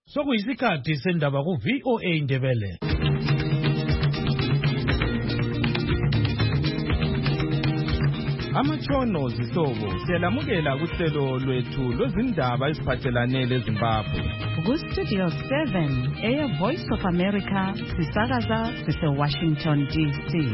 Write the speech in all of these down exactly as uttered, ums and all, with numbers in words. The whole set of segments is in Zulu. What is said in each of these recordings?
Sokuyisikhathi sendaba ku V O A Indebele. Amatshono zisobo siyalamukela kuhlelo lwethu lwezindaba eziphathelane leZimbabwe. Ku Studio seven, Air Voice of America, sisakaza sise Washington D C.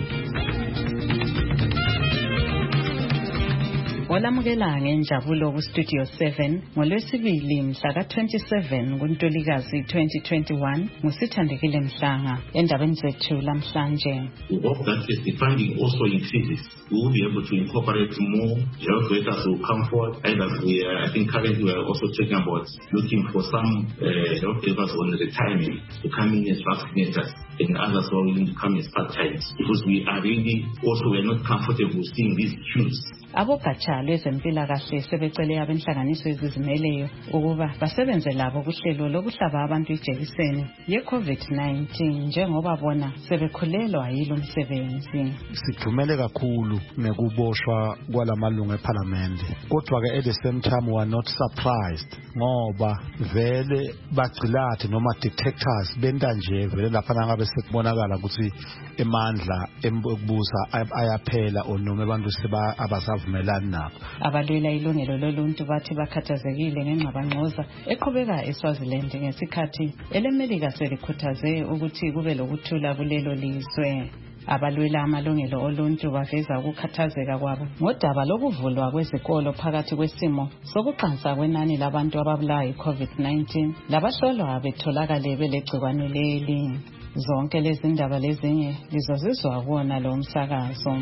Olamukela ngenjabulo ku Studio seven ngolwesibili mhla ka twenty-seven kuNtulikazi twenty twenty-one ngusithandekile Mhlanga endabeni zethu lamhlanje. We hope that as the funding also increases, we will be able to incorporate more health workers who come forward. And as we are, I think currently we are also talking about looking for some uh, health workers on retirement to come in as vaccinators and others who are willing to come as part-time, because we are really also we are not comfortable seeing these queues. Abogatsha lwezempilakahle sebecele abenhlanganiso ezizimeleyo ukuba basebenze labo kuhlelo lokuhlaba abantu ijekiseni ye COVID nineteen njengoba bona sebekhulelwa yilo msebenzi. Sithumele kakhulu ngekuboshwa kwalamalungu eParliament, kodwa ke at the same time we are not surprised ngoba vele bagcilathi noma detectors benta nje vele lapha ngabe sekubonakala ukuthi emandla embusa ayaphela onoma abantu seba abasavumelana nabo. Abalwela ilungelo loluntu bathi bakhathazekile ngengxabangxoza eqhubeka eSwaziland ngesikhathi elemelika selikhuthaze ukuthi kube lokuthula kulelo lizwe. Abalwela amalungelo oluntu baveza ukukhathazeka kwabo ngodaba lokuvulwa kwezikolo phakathi kwesimo sokuqansa kwenani labantu ababulawa yi-COVID nineteen labahlolwa betholakale belegcikwane leli. Zonke lezi ndaba lezinye lizozizwa kuwona lo msakazo.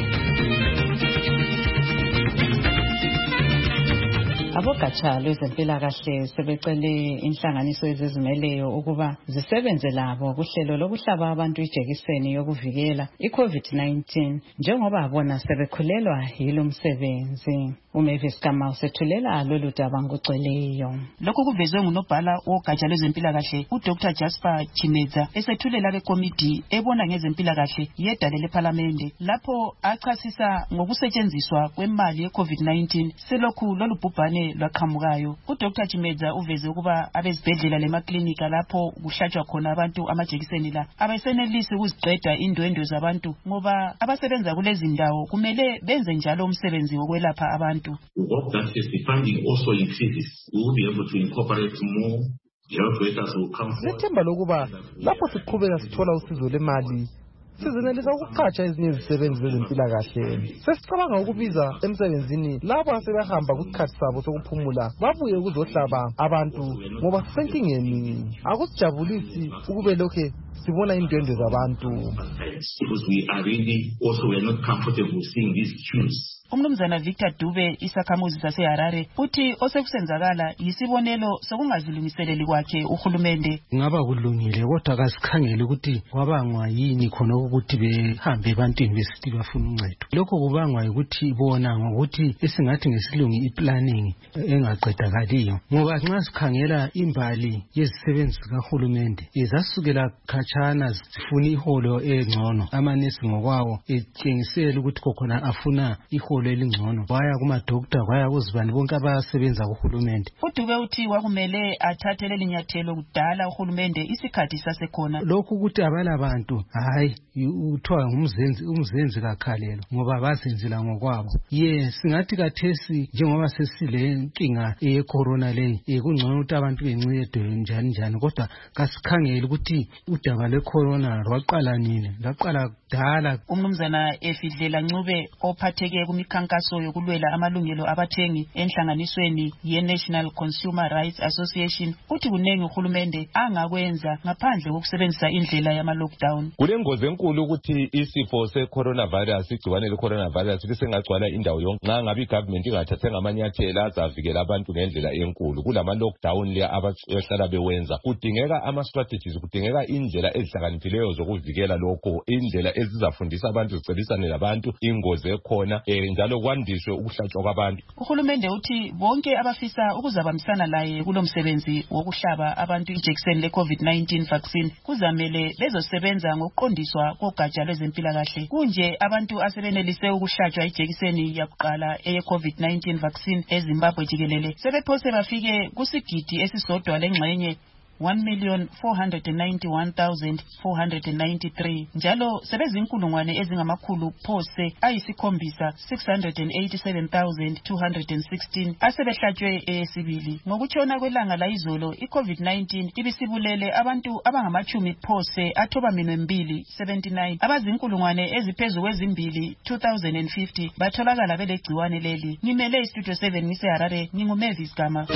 Abogatsha lwezempilakahle sebecele inhlanganiso ezizimeleyo ukuba zisebenze labo kuhlelo lokuhlaba abantu ijekiseni yokuvikela i-COVID nineteen njengoba bona sebekhulelwa yilo msebenzi. Umavis Kamau usethulela lolu daba ngocweleyo. Lokho kuvezwe ngunobhala wogatsha lwezempilakahle uDr Jasper Chimedza esethulela lekomiti ebona ngezempilakahle yedale leParliament lapho achasisa ngokusetshenziswa kwemali ye-COVID nineteen selokhu lolu bhubhane lwaqhamukayo. uDr Chimedza uveze ukuba abezibhedlela lemaklinika lapho kuhlatshwa khona abantu amajekiseni la abasenelisi ukuziqeda indwendwe zabantu ngoba abasebenza kulezi ndawo kumele benze njalo umsebenzi wokwelapha abantu. We hope that as the funding also increases, we will be able to incorporate more health workers who come forward. Sithemba lokuba lapho siqhubeka sithola usizo lemali sizenelisa ukuqhatsha ezinye izisebenzi zezempilakahle. Sesicabanga ukubiza emsebenzini labo asebehamba kusikhathi sabo sokuphumula babuye ukuzohlaba abantu ngoba sisenkingeni. Akusijabulisi ukube lokhe sibona indwendwe zabantu. Because we are really also we are not comfortable seeing these queues. Umnumzana Victor Dube isakhamuzi saseHarare uthi osekusenzakala yisibonelo sokungazilungiseleli kwakhe uhulumende. Ngaba kulungile kodwa kasikhangele ukuthi kwabangwa yini khona ukuthi behambe ebantwini besithi bafuna uncedo. Lokho kubangwa ukuthi bona ngokuthi esingathi ngesilungu i-planning engaqedakaliyo. Ngoba nxa sikhangela imbali yezisebenzi kahulumende ezasukela khatshana zifuna iholo engcono, amanesi ngokwawo etshengisela ukuthi kokhona afuna iholo elingcono, baya kuma doctor baya kuzibani bonke abasebenza kuhulumende. uDube uthi wakumele athathe lelinyathelo kudala uhulumende isikhathi sasekhona. Lokhu ukuthi abala bantu hayi uthiwa ngumzenzi umzenzi kakhalelo ngoba bazenzela ngokwabo. Yes, singathi kathesi njengoba sesile nkinga ye corona le ekungcono ukuthi abantu bencedwe njani njani, kodwa kasikhangele ukuthi udaba le corona lwaqala nini, laqala kudala. Umnumzana Efidlela Ncube ophatheke kumikhankaso yokulwela amalungelo abathengi enhlanganisweni ye-National Consumer Rights Association uthi kunengi uhulumende angakwenza ngaphandle kokusebenzisa indlela yama-lockdown. Kulengozi enkulu ukuthi isifo se-coronavirus, igciwane le-coronavirus lisengagcwala indawo yonke nxa ngabe i-government ingathathanga amanyathelo azavikela abantu ngendlela enkulu. Kulama-lockdown le abahlala bewenza. Kudingeka ama-strategies, kudingeka indlela ezihlakaniphileyo zokuvikela lokho, indlela ezizafundisa abantu zicelisane labantu ingozi ekhona njalo kwandiswe ukuhlatshwa kwabantu. Uhulumende uthi bonke abafisa ukuzabambisana laye kulomsebenzi wokuhlaba abantu ijekiseni le-COVID nineteen vaccine kuzamele bezosebenza ngokuqondiswa kogatsha lwezempilakahle. Kunje abantu asebenelise ukuhlatshwa ijekiseni yakuqala eye-COVID nineteen vaccine eZimbabwe jikelele sebephose bafike kusigidi esisodwa lengxenye one million four hundred ninety-one thousand four hundred ninety-three njalo sebezinkulungwane ezingamakhulu phose ayisikhombisa six hundred eighty-seven thousand two hundred sixteen asebehlatshwe eyesibili. Ngokutshona kwelanga layizolo i-COVID nineteen ibisibulele abantu abangamachumi phose athoba minwe mbili seventy-nine abazinkulungwane eziphezu kwezimbili two thousand fifty batholakala belegciwane leli. Ngimele istudio seven ngise Harare, nginguMavis Gama.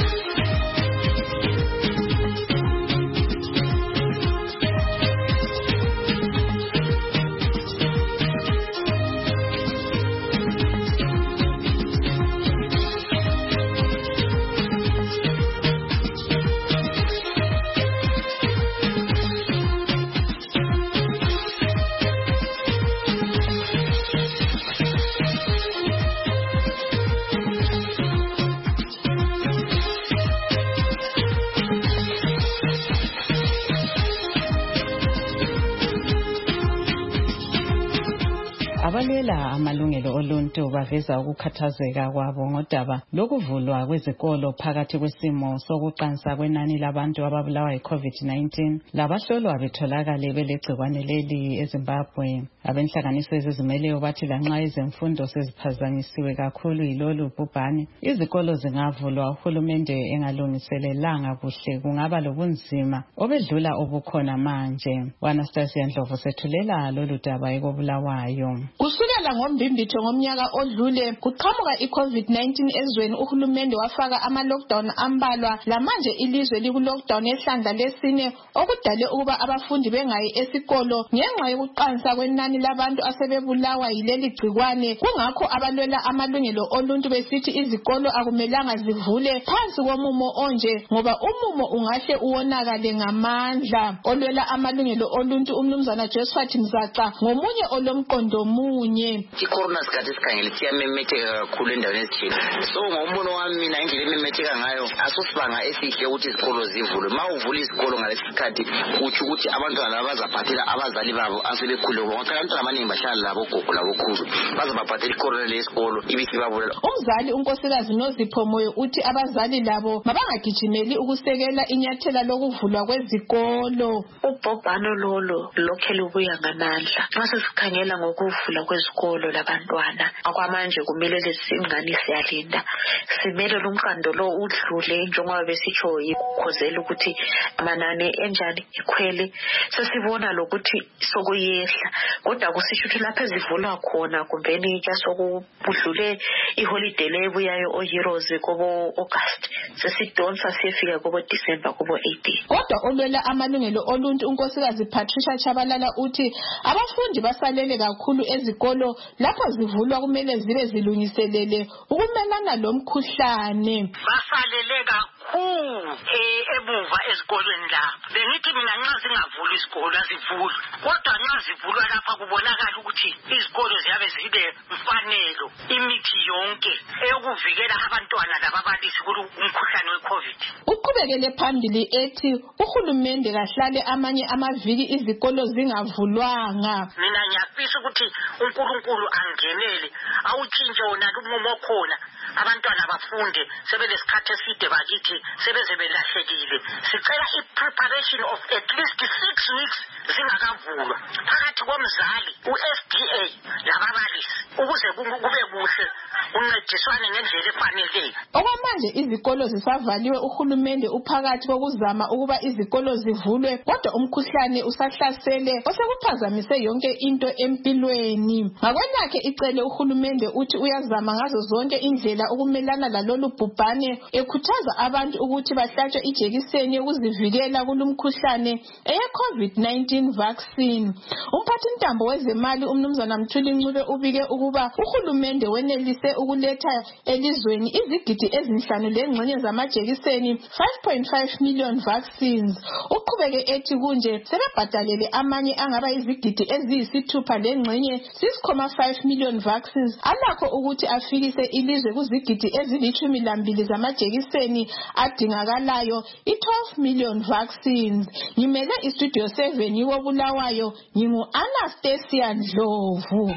Abalwela amalungelo oluntu baveza ukukhathazeka kwabo ngodaba lokuvulwa kwezikolo phakathi kwesimo sokuqansa kwenani labantu ababulawa yi-COVID nineteen labahlolwa betholakale belegcikwane leli eZimbabwe. Abenhlanganiso ezizimeleyo bathi lanxa ezemfundo seziphazanyisiwe kakhulu yilolu bhubhane, izikolo zingavulwa uhulumende engalungiselelanga kuhle kungaba lobunzima obedlula obukhona manje. Anastasia Ndlovu sethulela lolu daba ekobulawayo. Kusukela ngombimbitho ngomnyaka odlule kuqhamuka i-COVID nineteen ezweni, uhulumende wafaka ama-lockdown ambalwa lamanje ilizwe liku-lockdown ehlandla lesine okudale ukuba abafundi bengayi esikolo ngenxa yokuqansa kwenani labantu asebebulawa yileli gcikwane. Kungakho abalwela amalungelo oluntu besithi izikolo akumelanga zivule phansi komumo onje ngoba umumo ungahle uwonakale ngamandla. Olwela amalungelo oluntu uMnumzana Josephat Mzaxa ngomunye olomqondo munye. I-corona sikhathi sikhangele siyamemetheka kakhulu endaweni ezithile. So ngombono wami mina indlela ememetheka ngayo asusibanga esihle ukuthi izikolo zivulwe. Ma uvula izikolo ngalesi sikhathi uthi ukuthi abantwana laba bazaphathela abazali babo asebekhulile ngoba abantwana abaningi bahlala labo gogo labo khulu bazabaphathela icorona lesikolo ibisibabulela. Umzali unkosikazi Nozipho Moyo uthi abazali labo mabangagijimeli ukusekela inyathela lokuvulwa kwezikolo. Ubhobhano lolo lokhe lubuya ngamandla. Nxa sesikhangela ngokuvula kwezikolo labantwana akwamanje kumele lesingani siyalinda simele umqando lo udlule njengoba besitsho ikhozela ukuthi amanani enjani ikhwele. Sesibona lokuthi sokuyehla kodwa kusisho ukuthi lapha ezivulwa khona kumbeni ke sokudlule iholiday lebuyayo o Heroes kobo August sesidonsa siyefika kobo December kobo eighteen. Kodwa olwela amalungelo oluntu unkosikazi Patricia Chabalala uthi abafundi basalele kakhulu ezikolo lapho zivulwa kumele zibe zilungiselele ukumelana lomkhuhlane. Basalele kakhulu ebuva ezikolweni lapha. Bengithi mina nxa zingavulwa isikolo azivulwe kodwa nxa zivulwa lapha kubonakala ukuthi izikolo ziyabe zibe mfanelo imithi yonke eyokuvikela abantwana lababalisi kumkhuhlane we-COVID. Uqhubekele phambili ethi uhulumende kahlale amanye amaviki izikolo zingavulwanga. Mina ngiyafisa ukuthi uNkulunkulu angenele awutshintshe wona umumo khona abantwana bafunde sebelesikhathi eside bakithi sebeze belahlekile. Sicela i-preparation of at least six weeks zingakavulwa phakathi komzali u-S D A lababalisi ukuze kube kuhle uncediswane ngendlela efaneleyo. Okwamanje izikolo zisavaliwe, uhulumende uphakathi kokuzama ukuba izikolo zivulwe kodwa umkhuhlane usahlasele osekuphazamise yonke into empilweni. Ngakwenakhe icele uhulumende uthi uyazama ngazo zonke indlela ukumelana lalolu bhubhane ekhuthaza abantu ukuthi bahlatshwe ijekiseni yokuzivikela kulumkhuhlane eye-COVID nineteen vaccine. Umphathi ntambo wezemali uMnumzana Mthuli Ncube ubike ukuba uhulumende wenelise ukuletha elizweni izigidi ezinhlanu lengxenye zamajekiseni five point five million vaccines. Uqhubeke ethi kunje sebebhadalele amanye angaba izigidi eziyisithupha lengxenye six point five million vaccines alakho ukuthi afikise ilizwe kuzigidi ezilithumi lambili zamajekiseni adingakalayo i-twelve million vaccines. Ngimele istudio seven yobulawayo ngingu Anastasia Ndlovu.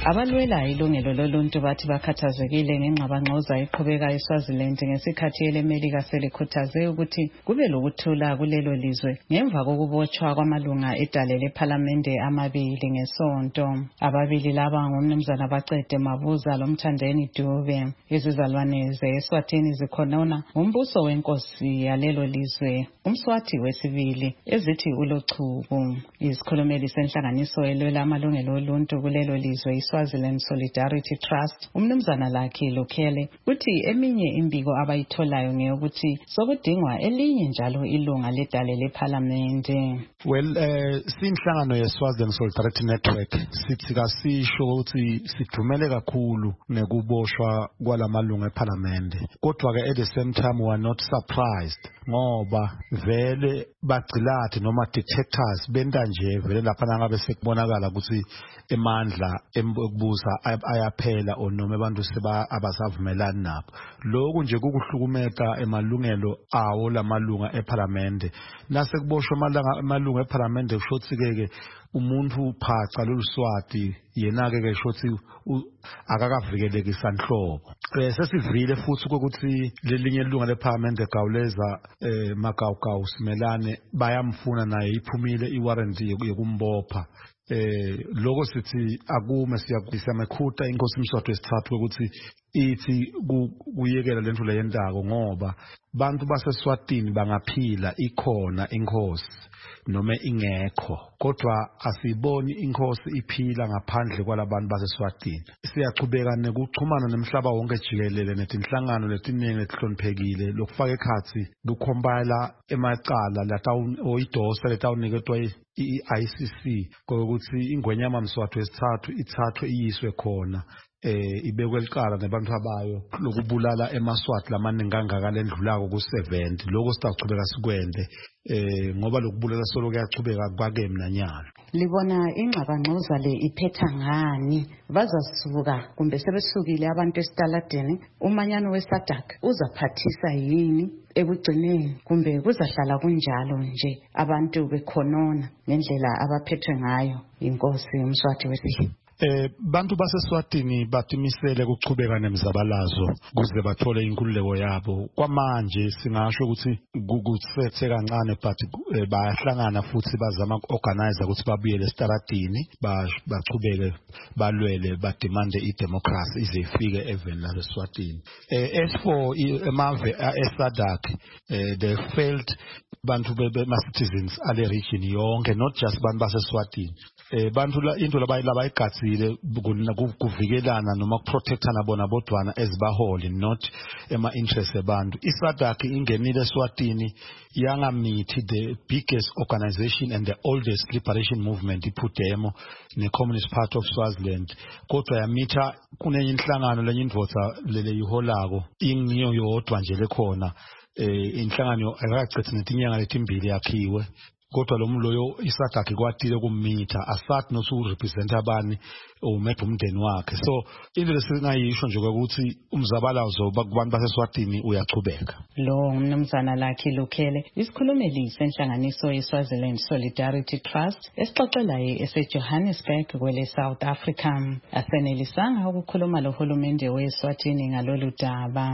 Abalwela ilungelo loluntu bathi bakhathazekile ngengxabangxoza eqhubeka eSwaziland ngesikhathi elemelika selikhuthaze ukuthi kube lokuthula kulelo lizwe ngemva kokubotshwa kwamalunga edale lephalamende amabili ngesonto. Ababili laba ngumnumzana Bacede Mabuza loMthandeni Dube. Izizalwane ze-Eswatini zikhonona umbuso wenkosi yalelo lizwe, umswathi wesibili ezithi uLochuku. Isikhulumeli senhlanganiso elwela amalungelo oluntu kulelo lizwe Swaziland Solidarity Trust, umnumzana Lucky Lukhele, uthi eminye imbiko abayitholayo ngeyokuthi sokudingwa elinye njalo ilunga ledale lephalamende. Well, eh sinhlangano yeSwaziland Solidarity Network sithi kasisho ukuthi sidumele kakhulu nekuboshwa kwalamalunga ephalamende. Kodwa ke at the same time we are not surprised ngoba vele bagcilathi noma detectors benda nje vele lapha nangabe sekubonakala ukuthi emandla embuza ayaphela onoma abantu seba abasavumelani nabo. Lokhu nje kukuhlukumeka emalungelo awo lamalunga ephalamende. Nase kuboshwa amalunga ephalamende kushothi ke umuntu phaca loluswati yena ke shothi akakavikeleki sanhlobo. Eh sesivile futhi ukuthi lelinye ilunga lephalamende Gawuleza eh Magawugawu Simelane bayamfuna naye iphumile iwarrant yokumbopha. Eh lokho sithi akume siyakusamekhuta inkosi Mswati wesithathu ukuthi ithi kuyekela lento leyendako ngoba bantu baseSwatini bangaphila ikhona inkosi noma ingekho, kodwa asiboni inkosi iphila ngaphandle kwalabantu baseSwatini. Siyachubeka nekuchumana nemhlaba wonke jikelele netinhlangano letiningi letihloniphekile lokufaka ekhathi lokukhombala emacala latawu oyidosa letawuniketwa i-I C C kokuthi ingwenyama Mswati wesithathu ithathwe iyiswe khona eh ibekwe licala nabantu abayo lokubulala emaswati lamaningi kangaka lendlulako ku seventy. Lokho sitachubeka sikwende eh ngoba lokubulala solo kuyachubeka kwake mnanyalo. Libona ingxabangxoza le iphetha ngani? Bazasuka kumbe sebesukile abantu esitaladeni? Umanyano weSADC uzaphathisa yini ekugcineni kumbe kuzahlala kunjalo nje abantu bekhonona ngendlela abaphethwe ngayo inkosi uMswati wesibili? Eh bantu baseSwatini batimisele ukuchubeka nemzabalazo kuze bathole inkululeko yabo. Kwamanje singasho ukuthi kukusethe kancane but bayahlangana futhi bazama ukorganize ukuthi babuyele esitaradini bachubeke balwele bademande idemocracy ize ifike even la eSwatini. Eh as for emave eSADC eh they felt bantu bema citizens ale region yonke, not just bantu baseSwatini. Eh bantu la into labayigazile kuvikelana noma kuprotectana bona bodwana ezibaholi, not ema interest abantu. iSADC ingenile eSwatini yangamithi the biggest organization and the oldest liberation movement iphudemo ne Communist Party of Swaziland, kodwa yamitha kunenye inhlangano lenye indvodza lele yiholako ingiyo yodwa nje lekhona. Eh inhlangano akakachithi netinyanga letimbili yakhiwe, kodwa lo mloyo iSADC kwatile kumitha asathi nosu represent abani umethe umndeni wakhe. So into lesingayisho nje ukuthi umzabalazo kubantu baseSwatini uyachubeka. Lo umnumzana Lucky Lukhele isikhulumeli senhlanganiso yeSwaziland Solidarity Trust esixoxela eseJohannesburg kwele South Africa. Asenelisanga ukukhuluma lohulumende weSwatini ngalolu daba.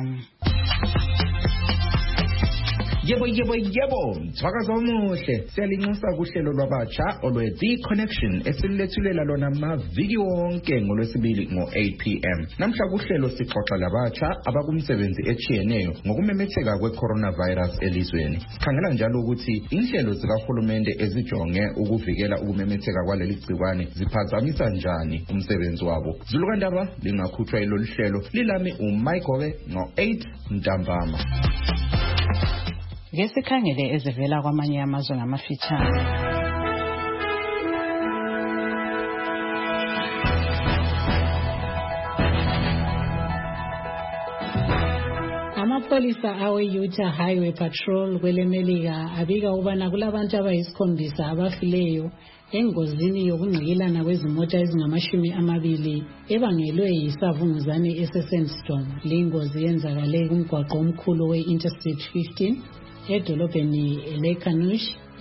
Yebo yebo yebo mthakazo omuhle siyalinxusa kuhlelo lwabatsha olwe The Connection esilethulela lona maviki wonke ngolwesibili ngo eight p m Namhla kuhlelo sixoxa labatsha abakumsebenzi echiyeneyo ngokumemetheka kwe-coronavirus elizweni. Sikhangela njalo ukuthi inhlelo zikahulumende ezijonge ukuvikela ukumemetheka kwaleli gciwane ziphazamisa njani umsebenzi wabo. Zulukandaba lingakhutshwa ilolu hlelo lilami uMichael ngo eight ntambama. Ngesikhangele ezivela kwamanye amazwe ngamafitshane. Amapolisa awe Utah Highway Patrol kwelemelika abika ubana kulabantu abayisikhombisa abafileyo engozini yokungqikilana kwezimota ezingamashumi amabili ebangelwe yisavunguzane eSandton. Lingozi yenzakale kumgwaqo omkhulu we Interstate fifteen edolobheni leKanush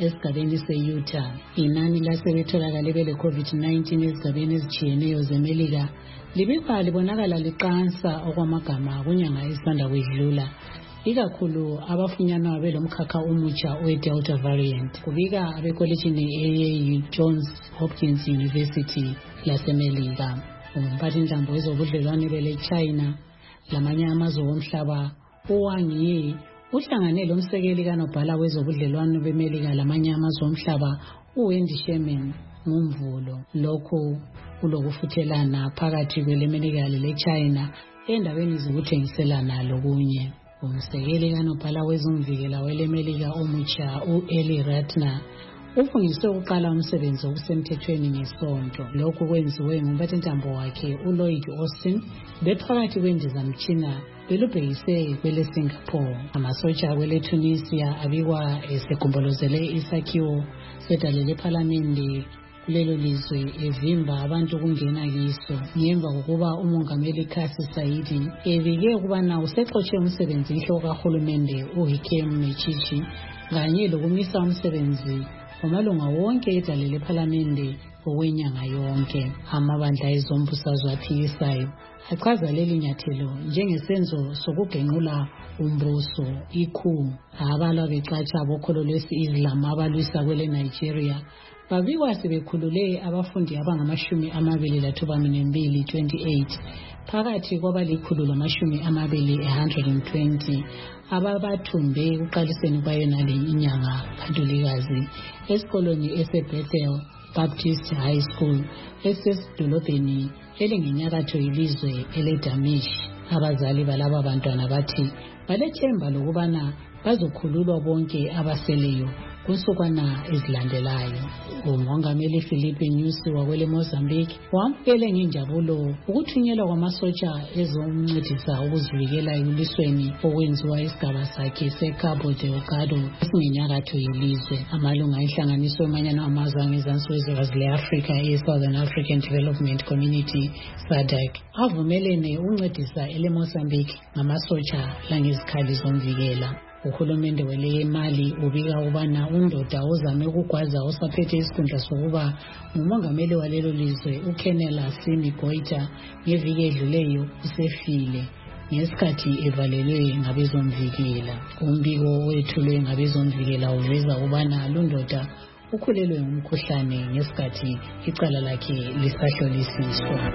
esigabeni se-Utah. Inani lasebetholakale bele COVID nineteen ezigabeni ezitshiyeneyo zeMelika libikwa libonakala liqansa okwamagama kunyanga esanda kwedlula, ikakhulu abafunyanwa belomkhakha omutsha we-Delta variant. Kubika abekolejini eye-Johns Hopkins University laseMelika. Umphathintambo wezobudlelwane bele-China lamanye amazwe omhlaba uWang Yi uhlangane lomsekeli kanobhala wezobudlelwane beMelika lamanye amazwe omhlaba uWendy Sherman ngomvulo. Lokhu kulokufuthelana phakathi kweleMelika lele-China endabeni zokuthengiselana lokunye. Umsekeli kanobhala wezomvikela weleMelika omutsha u-Eli Ratner ufungiswe ukuqala umsebenzi okusemthethweni ngesonto. Lokhu kwenziwe ngumphathintambo wakhe uLloyd Austin bephakathi kwendizamtshina belubhekise kwele Singapore. Amasotsha kwele Tunisia abikwa esegombolozele isakhiwo sedale lephalamende kulelo lizwe evimba abantu ukungena kiso ngemva kokuba umongameli Kasi Saidi ebike ukubana usexotshe umsebenzi inhloko kahulumende uHikem Mechichi kanye lokumisa umsebenzi wamalunga wonke edale lephalamende okwenyanga yonke. Amabandla ezombusazwe aphikisayo achaza leli nyathelo njengesenzo sokugenqula umbuso ikhu. Abalwa becatsha abokholo lwesi-Islam abalwisa kwele Nigeria babikwa sebekhulule abafundi abangamashumi amabili lathobanembili twenty-eight phakathi kwabalikhulu lamashumi amabili one hundred twenty ababathumbe kuqaliseni kwayonale inyanga kaNtulikazi esikolweni ese-Bethel Baptist High School esesidolobheni elingenyakatho yelizwe ele-Damish. Abazali balaba bantwana bathi balethemba lokubana bazokhululwa bonke abaseleyo kusukwana ezilandelayo. Umongameli Philippe Nyusi wakwele Mozambique wamukele ngenjabulo ukuthunyelwa kwamasotsha ezomncedisa ukuzivikela ekulisweni okwenziwa isigaba sakhe seCabo Delgado esingenyakatho yelizwe. Amalunga enhlanganiso yomanyano amazwe angezansi wezwekazi le-Afrika e-Southern African Development Community SADC avumelene ukuncedisa ele-Mozambique ngamasotsha langezikhali zomvikela. Uhulumende wele Mali ubika ukubana undoda ozame ukugwaza osaphethe isikhundla sokuba ngumongameli walelo lizwe uKenel Assimi Goita ngeviki edluleyo usefile ngesikhathi evalelwe ngabezomvikela. Umbiko wethulwe ngabezomvikela uveza ukubana lundoda ukhulelwe ngumkhuhlane ngesikhathi icala lakhe lisahlolisiswa.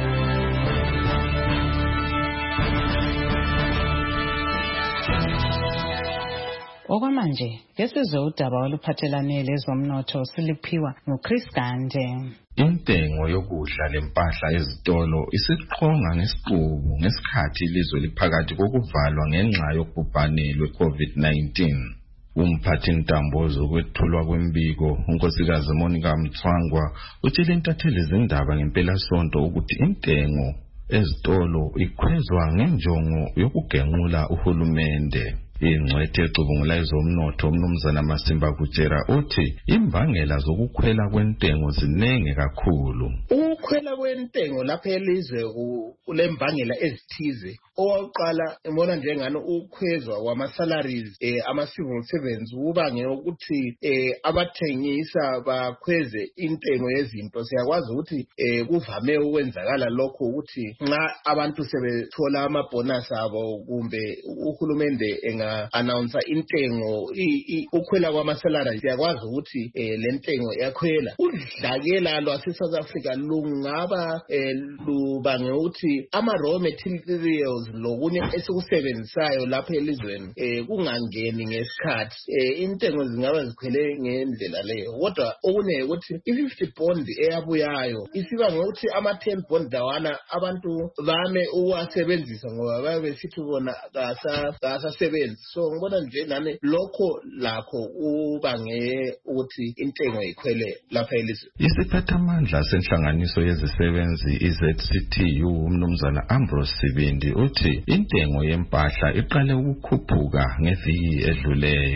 Okwamanje kesizwe udaba oluphathelane lezomnotho siliphiwa nguChris Gande. Intengo yokudla lempahla ezitolo isiqhonga ngesiqubu ngesikhathi ilizwe liphakathi kokuvalwa ngenxa yobhubhane lwe-COVID nineteen. Umphathintambo zokwethulwa kwembiko unkosikazi Monica Mthwangwa utshele intatheli zindaba ngempelasonto ukuthi intengo ezitolo ikhwezwa ngenjongo yokugenqula uhulumende. Ingcwethe ecubungula ezomnotho umnumzana Masimba Kutshera uthi imbangela zokukhwela kwentengo zinenge kakhulu. Ukukhwela kwentengo lapha elizwe kulembangela ezithize. Owakuqala ngibona njengani ukukhwezwa kwama-salaries eh ama-civil servants kubange ukuthi eh abathengisa bakhweze intengo yezinto. Siyakwazi ukuthi eh kuvame ukwenzakala lokho ukuthi nxa abantu sebethola amabonus abo kumbe uhulumende enga announce intengo ukukhwela kwama-salaries siyakwazi ukuthi eh lentengo yakhwela. Udlakela lwase South Africa lungaba eh lubange ukuthi ama raw materials lokunye esikusebenzisayo lapha elizweni eh kungangeni ngesikhathi eh intengo zingaba zikhwele ngendlela leyo. Kodwa okune ukuthi i-fifty bond eyabuyayo isiba ngokuthi ama ten bond dawana abantu bame uwasebenzisa ngoba babe besithi bona kasa kasasebenzi. So ngibona nje nami lokho lakho ubange ukuthi intengo ikhwele lapha elizweni. Isiphathamandla senhlanganiso yezisebenzi i-Z C T U umnumzana Ambrose Sibindi uthi intengo yempahla iqale ukukhuphuka ngeviki edluleyo.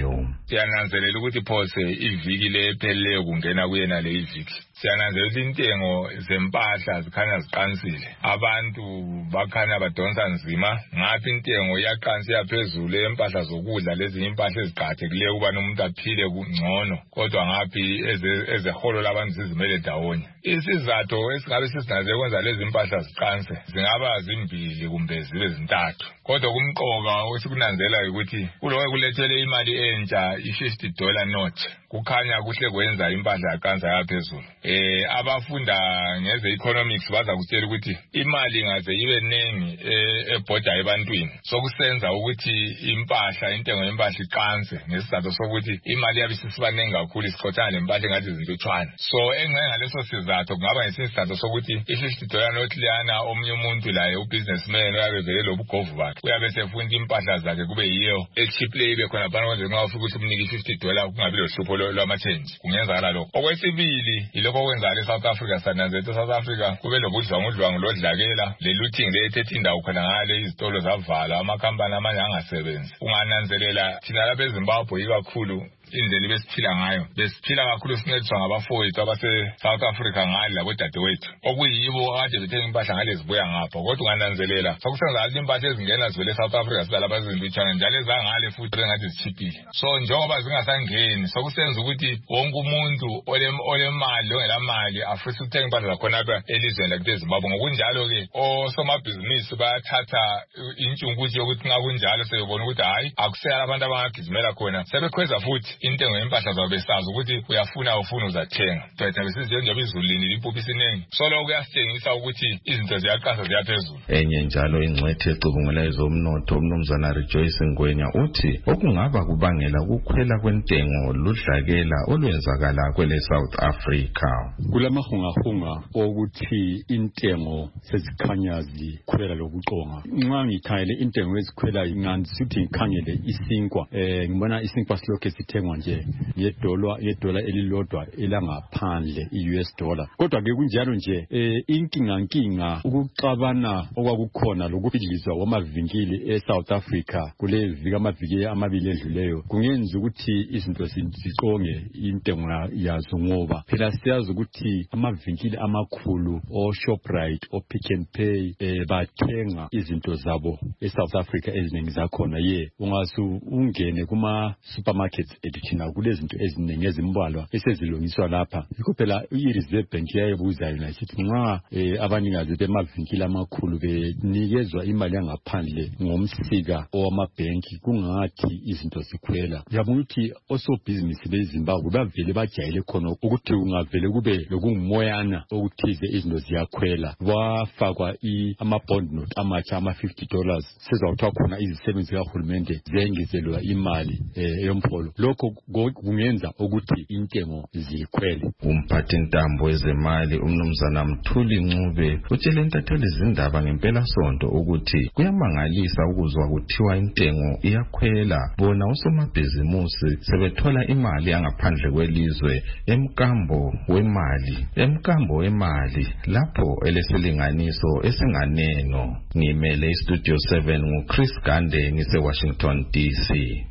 siyananzelela ukuthi phose iviki lepheleleyo kungena kuyena le iviki. Siyananzelela ukuthi intengo zempahla zikhanya ziqansile. Abantu bakhanya badonsa nzima. Ngaphi intengo iyaqansa yaphezulu empahla zokudla lezi impahla eziqhathekileyo kuba nomuntu aphile kungcono. Kodwa ngaphi ezeholo labantu zizimele ndawonye. Isizathu esingabe sisinanze kwenza lezi impahla ziqanse zingaba zimbili kumbe zibe zintathu. Kodwa kumqoka osikunanzela ukuthi kulowe kulethele imali entsha i-fifty dollar note kukhanya kuhle kwenza impahla yaqansa yaphezulu. Eh abafunda ngeze economics baza kutshela ukuthi imali ngaze ibe nengi ebhoda ebantwini sokusenza ukuthi impahla intengo yempahla iqanse ngesizathu sokuthi imali yabe sisibanengi kakhulu isikhothana lempahla engathi izintutshwana. So engxe ngaleso sizathu kungaba ngesizathu sokuthi i-fifty dollar note liyana omnye umuntu laye ubusinessman uyabe vele lobugovu bakhe uyabe sefunda impahla zakhe kube yiyo e-cheap ibe khona phana kwenze nxa ufika ukuthi umnike i-fifty dollar kungabi lohlupho lwama-change kungenzakala lokho. Okwesibili yilokho okwenza le-South Africa sananzethe South Africa kube lobudlwangudlwangu lodlakela le-looting le-ethethe indawo khona ngale izitolo zavala amakhampani amanye angasebenzi. Ungananzelela thina lapha eZimbabwe ikakhulu indlela besiphila ngayo besiphila kakhulu sincediswa ngabafowethu abase-South Africa ngale labodadewethu okuyibo akade bethenga impahla ngale zibuya ngapha. Kodwa ungananzelela sokusenza ukuthi impahla ezingena zivele e-South Africa ziba lapha zizintutshwana njalo ezangale futhi engathi zitshiphile. So njengoba zingasangeni sokusenza ukuthi wonke umuntu olemali ongelamali afisa ukuthenga impahla zakhona apha elizweni lakhe eZimbabwe. Ngokunjalo-ke osomabhizinisi bayathatha intshunkuthi yokuthi nxa kunjalo sebebona ukuthi hayi akusela abantu abangagijimela khona sebekhweza futhi intengo yempahla zabo besazi ukuthi uyafuna ufuna uzathenga. Thina besizwe njengoba izulu linile impuphu isiningi. So lokho kuyasitshengisa ukuthi izinto ziyaqansa ziyaphezulu. Enye njalo ingcwethe ecubungula ezomnotho umnumzana Rejoice Ngwenya uthi okungaba kubangela ukukhwela kwentengo ludlakela olwenzakala kwele South Africa. Kulamahungahunga ukuthi intengo sezikhanya zikhwela lokuqonga. Nxa ngikhangele intengo ezikhwela ngandisithi ngikhangele isinkwa eh ngibona isinkwa silokhe sithengwa nje yedola yedola elilodwa elangaphandle i-U S dollar. Kodwa ke kunjalo nje eh inkinga nkinga ukuxabana okwakukhona lokubhidlizwa kwamavinkili eSouth Africa kule vika amaviki amabili edluleyo kungenza ukuthi izinto ziqonge intengo yazo ngoba phela siyazi ukuthi amavinkili amakhulu o Shoprite o Pick n Pay eh bathenga izinto zabo eSouth Africa eziningi zakhona ye ungasu ungene kuma supermarkets edithina kulezinto eziningi ezimbalwa esezilungiswa lapha. Yikho phela i-Reserve Bank yayebuza yona isithi nxa abanikazi bemavinkili amakhulu benikezwa imali yangaphandle ngomsika owamabhenki kungathi izinto zikhwela. Yabona ukuthi osobhizinisi beZimbabwe bavele bajayele khona ukuthi ungavele kube lokungumoyana okuthize izinto ziyakhwela. Wafakwa ama-bond note amatsha ama-fifty dollars sezawuthiwa khona izisebenzi kahulumende ziyengezelwa imali eyompholo. Lokho kungenza ukuthi intengo zikhwele. Umphathi ntambo wezemali umnumzana Mthuli Ncube utshele intatheli izindaba ngempela sonto ukuthi kuyamangalisa ukuzwa kuthiwa intengo iyakhwela bona osomabhizimusi sebethola imali angaphandle kwelizwe emkambo wemali emkambo wemali lapho elesilinganiso esinganeno. Ngimele iStudio seven nguChris Gande ngise-Washington D C.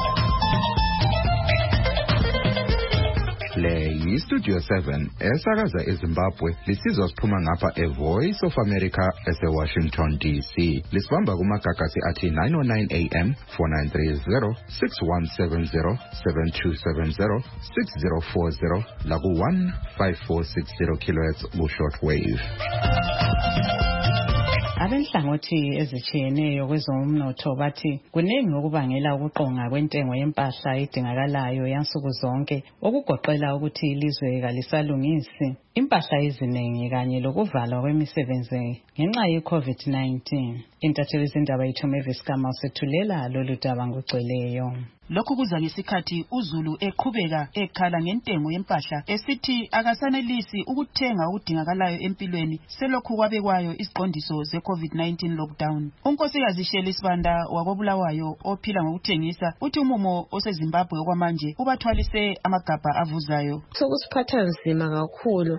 Le yiStudio seven esakaza eZimbabwe lisizwa siphuma ngapha eVoice of America ese-Washington D C. Lisibamba kumagagasi athi nine oh nine A M, four nine three zero, six one seven zero, seven two seven zero, six zero four zero laku one five four six zero kilohertz ku-short wave. Abenhlangothi ezitshiyeneyo kwezomnotho bathi kuningi okubangela ukuqonga kwentengo yempahla edingakalayo yansuku zonke okugoqela ukuthi ilizwe kalisalungisi impahla eziningi kanye lokuvalwa kwemisebenzi ngenxa ye-COVID nineteen. Intatheli zindaba iThomevis Kama usethulela lolu daba ngogcweleyo. Lokhu kuza ngesikhathi uZulu eqhubeka ekhala ngentengo yempahla esithi akasanelisi ukuthenga okudingakalayo empilweni selokhu kwabekwayo isiqondiso ze-COVID nineteen lockdown. Unkosikazi Shirley Sibanda wakobulawayo ophila ngokuthengisa uthi umumo oseZimbabwe okwamanje ubathwalise amagabha avuzayo. Sokusiphatha nzima kakhulu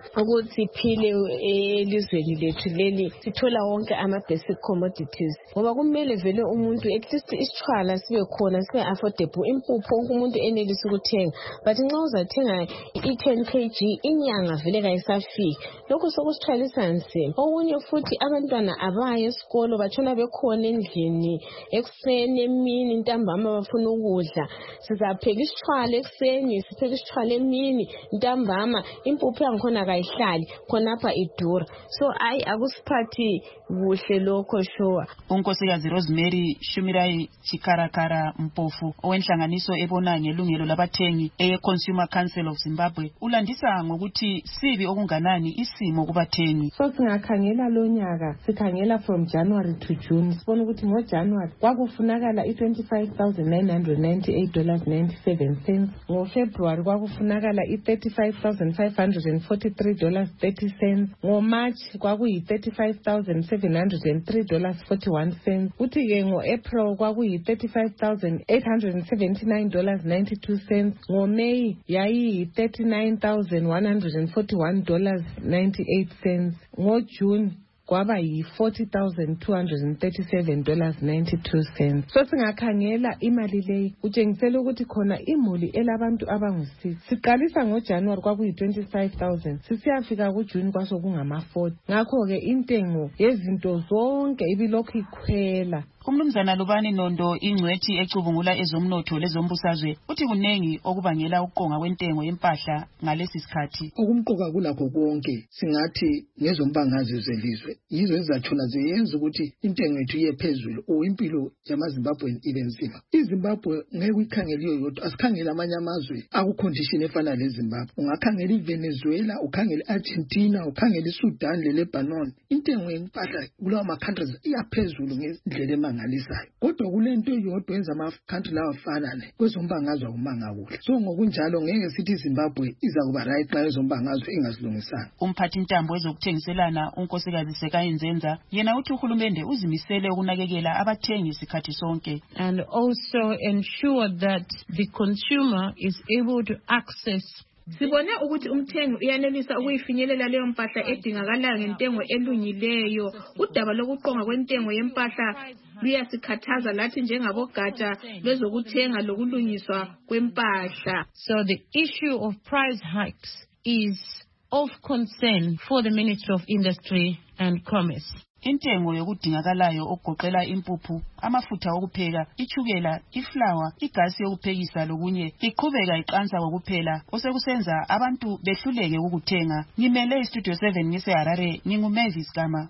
ukuthi iphile elizweni lethu leli sithola wonke ama basic commodities ngoba kumele vele umuntu at least isitshwala sibe khona sibe affordable impupho umuntu enelisa ukuthenga but nxa uzathenga i ten kilograms inyanga vele kayisafiki lokho sokusithwalisa nzima okunye futhi abantwana abaye esikolo batshona bekhona endlini ekuseni emini ntambama bafuna ukudla sizapheka isitshwala ekuseni sipheka isitshwala emini ntambama impupho yangikhona kayihlali khonapha idura so ayi akusiphathi kuhle lokho sure. unkosikazi Rosemary Shumirai Chikarakara Mpofu owenhlanganiso ebona ngelungelo labathengi eye Consumer Council of Zimbabwe ulandisa ngokuthi sibi okunganani isimo kubathengi. So singakhangela lo nyaka sikhangela from January to June sibona ukuthi ngo January kwakufunakala i twenty-five thousand nine hundred ninety-eight dollars and ninety-seven cents ngo February kwakufunakala i thirty-five thousand five hundred forty-three dollars and thirty cents ngo March kwakuyi thirty-five thousand seven hundred three dollars and forty-one cents uthi ke ngo April kwakuyi thirty-five thousand eight hundred seventy-nine dollars and ninety-two cents ngo May yayi thirty-nine thousand one hundred forty-one dollars and ninety-eight cents ngo June kwaba yi forty thousand two hundred thirty-seven dollars and ninety-two cents. So singakhangela imali leyi utshengisela ukuthi khona imuli elabantu abangu six siqalisa ngo January kwakuyi twenty-five thousand sisiyafika ku June kwaso kungama forty ngakho ke intengo yezinto zonke ibilokhu ikhwela. Umnumzana Lubani Nondo ingcwethi ecubungula ezomnotho lezombusazwe uthi kunengi okubangela ukuqonga kwentengo yempahla ngalesi sikhathi. Okumqoka kulakho konke singathi ngezombangazi zelizwe yizo ezathona ziyenza ukuthi intengo yethu iye phezulu o impilo yamaZimbabwe ibe nzima. iZimbabwe ngeke uyikhangeliyo yodwa asikhangela amanye amazwe akucondition efana leZimbabwe ungakhangela iVenezuela ukhangela iArgentina ukhangela iSudan leLebanon intengo yempahla kulawa ma countries iyaphezulu ngendlela ngalisayo kodwa kulento yodwa yenza ama country lawa afana kwezombangazwe umanga kuhle so ngokunjalo ngeke sithi Zimbabwe iza kuba right xa ezombangazwe ingasilungisanga. Umphathi intambo ezokuthengiselana unkosikazi Sekayenzenza yena uthi uhulumende uzimisele ukunakekela abathengi isikhathi sonke and also ensure that the consumer is able to access. Sibone ukuthi umthengi uyanelisa ukuyifinyelela leyo mpahla edingakalayo ngentengo elungileyo. Udaba lokuqonga kwentengo yempahla luyasikhathaza lathi njengabogatsha lwezokuthenga lokulungiswa kwempahla. So the issue of price hikes is of concern for the Ministry of Industry and Commerce. Intengo yokudingakalayo okugoqela impuphu, amafutha okupheka, ichukela, iflour, igasi yokuphekisa lokunye iqhubeka iqansa kokuphela osekusenza abantu behluleke ukuthenga. Ngimele iStudio seven ngise Harare nginguMavis Gama.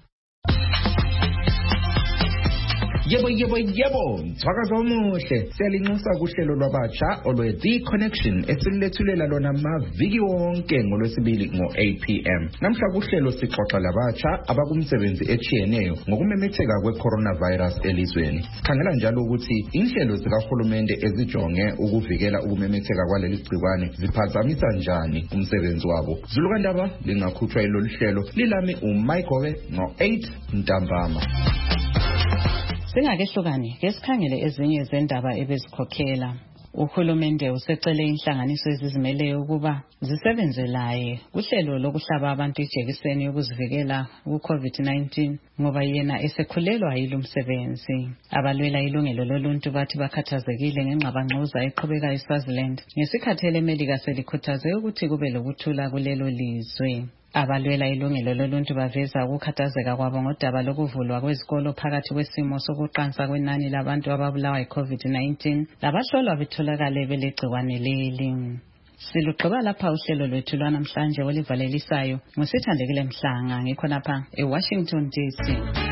Yebo yebo yebo mthwakazo omuhle siyalinxusa kuhlelo lwabatsha olwe The Connection esilethulela lona maviki wonke ngolwesibili ngo eight p m namhla kuhlelo sixoxa labatsha abakumsebenzi echiyeneyo ngokumemetheka kwe-coronavirus elizweni. Sikhangela njalo ukuthi inhlelo zikahulumende ezijonge ukuvikela ukumemetheka kwaleli gciwane ziphazamisa njani umsebenzi wabo. Zulukandaba lingakhutshwa ilolu hlelo lilami uMichael ngo eight ntambama. Singakehlukani ngesikhangele ezinye zendaba ebezikhokhela. Uhulumende usecele inhlanganiso ezizimeleyo ukuba zisebenze laye kuhlelo lokuhlaba abantu ijekiseni yokuzivikela ku-COVID nineteen ngoba yena esekhulelwa yilo umsebenzi. Abalwela ilungelo loluntu bathi bakhathazekile ngengxabangxoza eqhubeka eSwaziland ngesikhathi elemelika selikhuthaze ukuthi kube lokuthula kulelo lizwe. Abalwela ilungelo loluntu baveza ukukhathazeka kwabo ngodaba lokuvulwa kwezikolo phakathi kwesimo sokuqansa kwenani labantu ababulawa yi-COVID nineteen labahlolwa betholakale belegciwane leli. Silugqiba lapha uhlelo lwethu lwanamhlanje olivalelisayo ngusithandekile Mhlanga ngikhona lapha eWashington D C.